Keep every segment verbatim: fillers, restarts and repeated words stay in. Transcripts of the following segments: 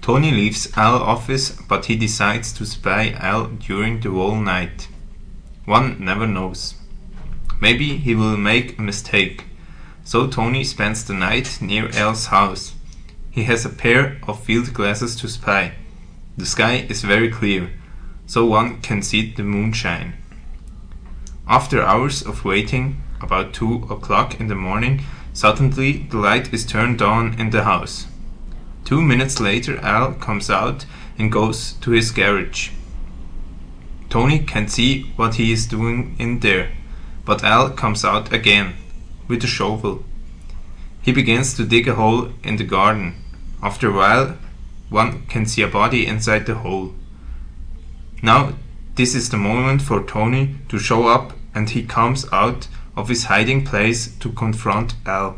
Tony leaves Al's office, but he decides to spy Al during the whole night. One never knows. Maybe he will make a mistake. So Tony spends the night near Al's house. He has a pair of field glasses to spy. The sky is very clear, so one can see the moonshine. After hours of waiting, about two o'clock in the morning, suddenly the light is turned on in the house. Two minutes later Al comes out and goes to his garage. Tony can see what he is doing in there, but Al comes out again, with a shovel. He begins to dig a hole in the garden. After a while, one can see a body inside the hole. Now, this is the moment for Tony to show up, and he comes out of his hiding place to confront Al.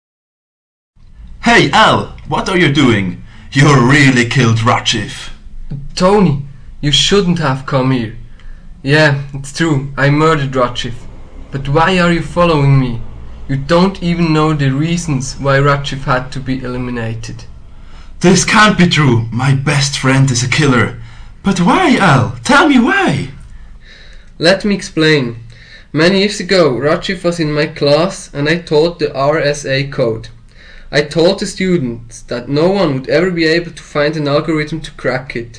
Hey Al, what are you doing? You really killed Ratchif. Tony, you shouldn't have come here. Yeah, it's true, I murdered Ratchif. But why are you following me? You don't even know the reasons why Ratchif had to be eliminated. This can't be true. My best friend is a killer. But why, Al? Tell me why. Let me explain. Many years ago, Ratchif was in my class and I taught the R S A code. I told the students that no one would ever be able to find an algorithm to crack it.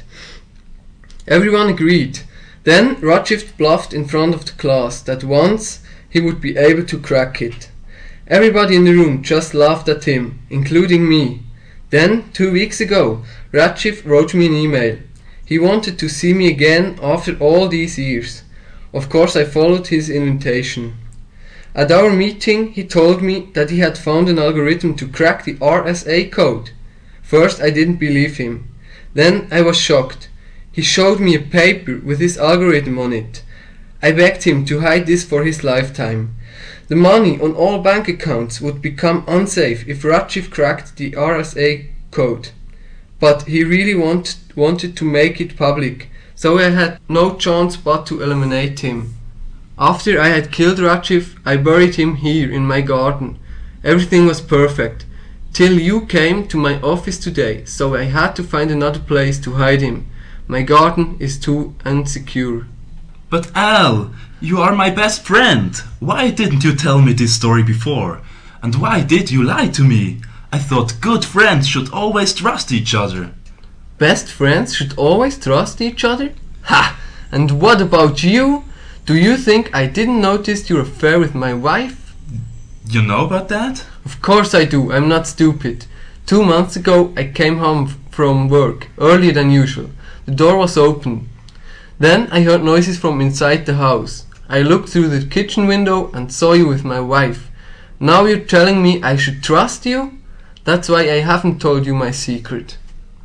Everyone agreed. Then Ratchif bluffed in front of the class that once he would be able to crack it. Everybody in the room just laughed at him, including me. Then, two weeks ago, Ratchif wrote me an email. He wanted to see me again after all these years. Of course I followed his invitation. At our meeting he told me that he had found an algorithm to crack the R S A code. First I didn't believe him. Then I was shocked. He showed me a paper with his algorithm on it. I begged him to hide this for his lifetime. The money on all bank accounts would become unsafe if Ratchif cracked the R S A code. But he really want, wanted to make it public, so I had no chance but to eliminate him. After I had killed Ratchif, I buried him here in my garden. Everything was perfect, till you came to my office today, so I had to find another place to hide him. My garden is too insecure. But Al, you are my best friend. Why didn't you tell me this story before? And why did you lie to me? I thought good friends should always trust each other. Best friends should always trust each other? Ha! And what about you? Do you think I didn't notice your affair with my wife? You know about that? Of course I do, I'm not stupid. Two months ago I came home from work, earlier than usual. The door was open. Then I heard noises from inside the house. I looked through the kitchen window and saw you with my wife. Now you're telling me I should trust you? That's why I haven't told you my secret.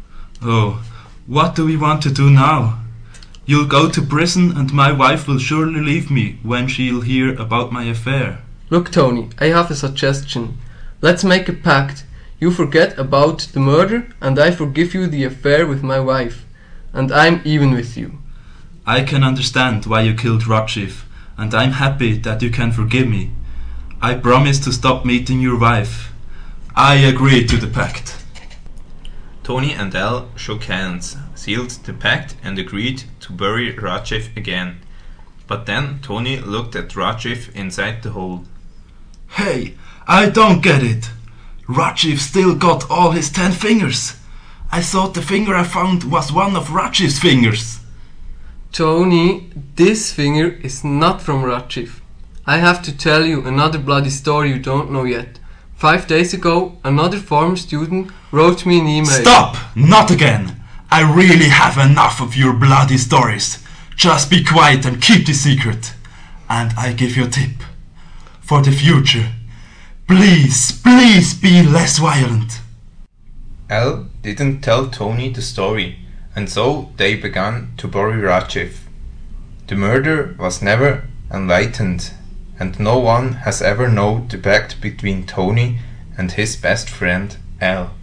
Oh, what do we want to do now? You'll go to prison and my wife will surely leave me when she'll hear about my affair. Look Tony, I have a suggestion. Let's make a pact. You forget about the murder and I forgive you the affair with my wife. And I'm even with you. I can understand why you killed Ratchif, and I'm happy that you can forgive me. I promise to stop meeting your wife. I agree to the pact. Tony and Al shook hands, sealed the pact and agreed to bury Ratchif again. But then Tony looked at Ratchif inside the hole. Hey, I don't get it. Ratchif still got all his ten fingers. I thought the finger I found was one of Ratchif's fingers. Tony, this finger is not from Ratchif. I have to tell you another bloody story you don't know yet. Five days ago, another former student wrote me an email. Stop! Not again! I really have enough of your bloody stories. Just be quiet and keep the secret. And I give you a tip. For the future, please, please be less violent. Al didn't tell Tony the story, and so they began to bury Ratchif. The murder was never enlightened, and no one has ever known the pact between Tony and his best friend Al.